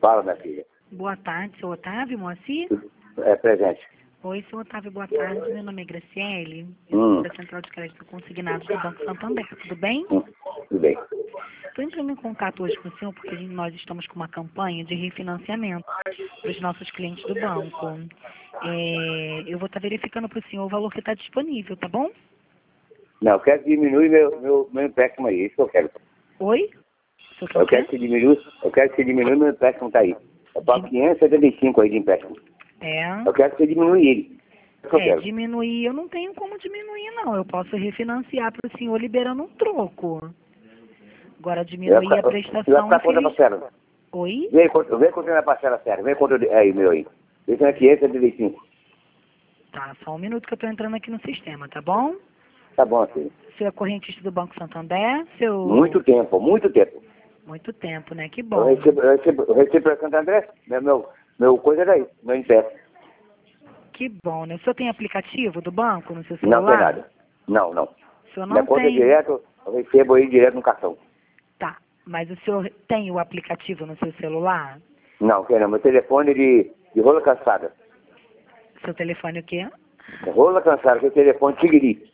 Fala, minha filha. Boa tarde, seu Otávio, Moacir? É presente. Oi, seu Otávio, boa tarde. Meu nome é Graciele, eu sou da Central de Crédito Consignado do Banco Santander, tudo bem? Tudo bem. Estou entrando em contato hoje com o senhor porque nós estamos com uma campanha de refinanciamento para os nossos clientes do banco. Eu vou estar verificando para o senhor o valor que está disponível, tá bom? Não, eu quero diminuir meu empréstimo aí, isso que eu quero. Oi? O senhor quer o Eu quê? quero que você diminua meu empréstimo, tá aí. É para 575 aí de empréstimo. Eu quero que você diminui ele. É o que eu quero. Diminuir, eu não tenho como diminuir, não. Eu posso refinanciar para o senhor liberando um troco. Agora, diminuir a prestação... Vai ficar quanto a parcela? Oi? Vem quanto é a parcela séria. Vem quanto aí, meu aí. Esse é 575. Tá, só um minuto que eu estou entrando aqui no sistema, tá bom? Tá bom, filho. Seu é correntista do Banco Santander, seu... Muito tempo. Muito tempo, né? Que Eu bom. recebo para Santo André, meu coisa daí, meu empréstimo. Que bom, né? O senhor tem aplicativo do banco no seu Não celular? tem nada. Não. O senhor Minha não conta é tem? direto, eu recebo aí direto no cartão. Tá, mas o senhor tem o aplicativo no seu celular? Não, quer não. Meu telefone é de rola cansada. Seu telefone o quê? Rola cansada, que é telefone tigre.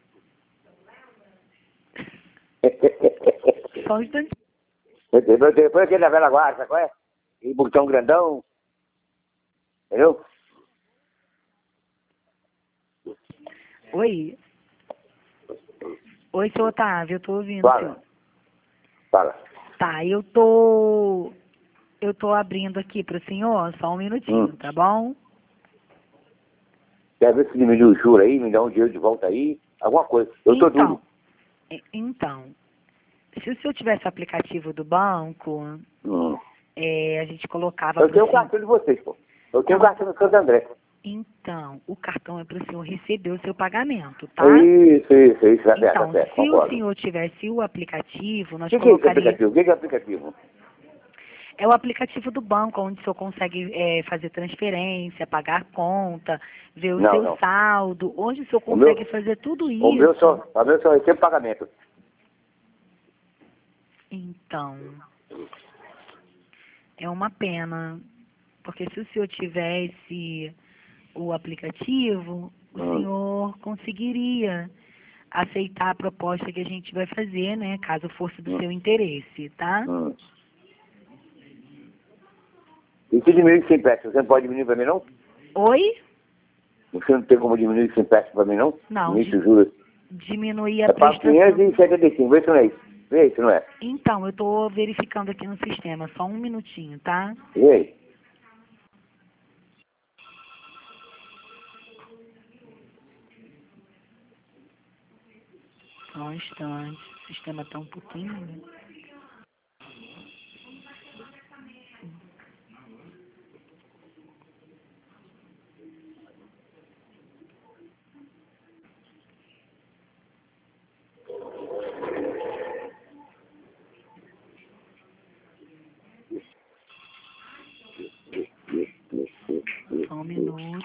Só um instante. Meu telefone é aquele da velha guarda, sabe qual é? E botão grandão. Entendeu? Oi? Oi, seu Otávio, eu tô ouvindo, Fala. senhor. Fala. Tá, eu tô abrindo aqui pro senhor, só um minutinho, tá bom? Quer ver se diminui o juro aí, me dá um dinheiro de volta aí, alguma coisa. Eu tô duro. Então, se o senhor tivesse aplicativo do banco, a gente colocava Eu pro tenho o senhor... cartão de vocês, pô. Eu tenho o cartão do Santo André. Então, o cartão é para o senhor receber o seu pagamento, tá? Isso, tá Então, certo, se o concordo. senhor tivesse o aplicativo, nós O que é esse colocaríamos... aplicativo? O que é aplicativo? É o aplicativo do banco, onde o senhor consegue fazer transferência, pagar conta, ver o seu saldo, onde o senhor consegue fazer tudo isso. O meu só recebe pagamento. Então, é uma pena, porque se o senhor tivesse o aplicativo, o senhor conseguiria aceitar a proposta que a gente vai fazer, né, caso fosse do seu interesse, tá? E se diminuir sem empréstimo, você não pode diminuir para mim, não? Oi? Você não tem como diminuir sem empréstimo para mim, não? Não, Diminuir os juros. diminuir a É para prestação. 575, vê se não é isso. Vê se não é. Então, eu estou verificando aqui no sistema, só um minutinho, tá? E aí? Só um instante, o sistema está um pouquinho... Só um minuto.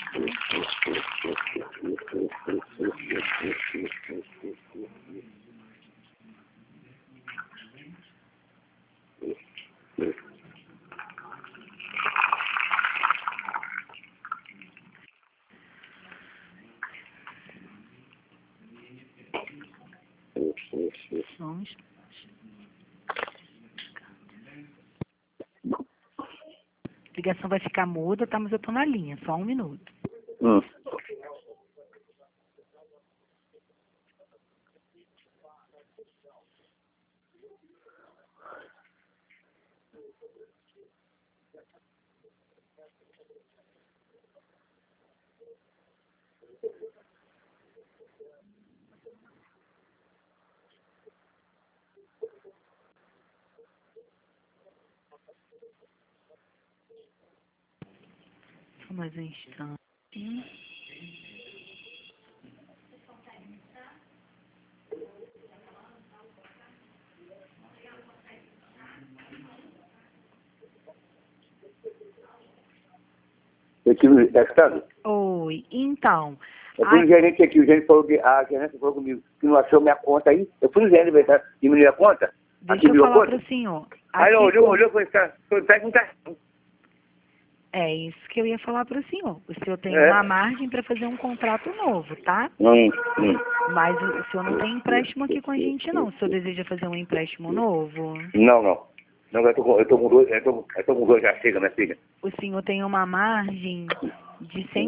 Só um instante. A ligação vai ficar muda, tá? Mas eu tô na linha, só um minuto. Só mais um instante. Eu tive testando. Oi, então... Eu fui no gerente aqui, o gerente falou que a gerente falou comigo que não achou minha conta aí. Eu fui no gerente, diminuiu a conta. Deixa eu falar para o senhor. Aí ele olhou e falou, cara, o empréstimo não tá. É isso que eu ia falar para o senhor. O senhor tem uma margem para fazer um contrato novo, tá? Mas o senhor não tem empréstimo aqui com a gente, não. O senhor deseja fazer um empréstimo novo? Não. Não, eu tô com dois já chega, minha filha. O senhor tem uma margem de R$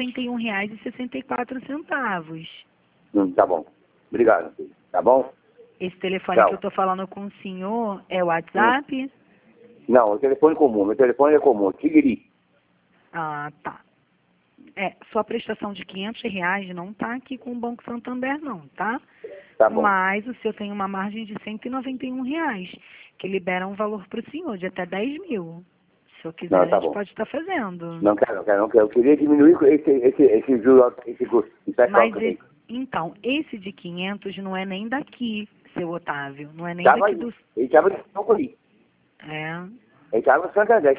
191,64. Tá bom. Obrigado, filho. Tá bom? Esse telefone Tchau. que eu tô falando com o senhor é o WhatsApp? Não, o telefone comum. Meu telefone é comum. Tigiri. Ah, tá. Sua prestação de R$ 500 não tá aqui com o Banco Santander, não, tá? Tá bom. Mas o senhor tem uma margem de R$ 191, que libera um valor para o senhor de até 10 mil. Se o senhor quiser, Não, tá a gente bom. pode estar fazendo. Não quero. Eu queria diminuir esse juro, esse custo. Mas, então, esse de 500 não é nem daqui, seu Otávio. Não é nem Tava daqui aí. do... Ele tava de São Paulo. É. Ele tava no Santander.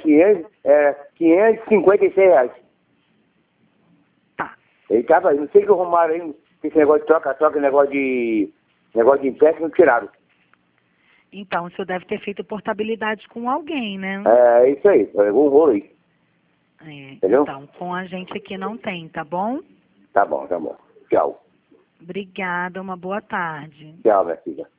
556 reais. Tá. Ele tava aí. Não sei o que arrumaram aí. Esse negócio de troca, negócio de empréstimo, tiraram. Então, o senhor deve ter feito portabilidade com alguém, né? É isso aí. Pegou um rolo aí. Entendeu? Então, com a gente aqui não tem, tá bom? Tá bom. Tchau. Obrigada, uma boa tarde. Tchau, minha filha.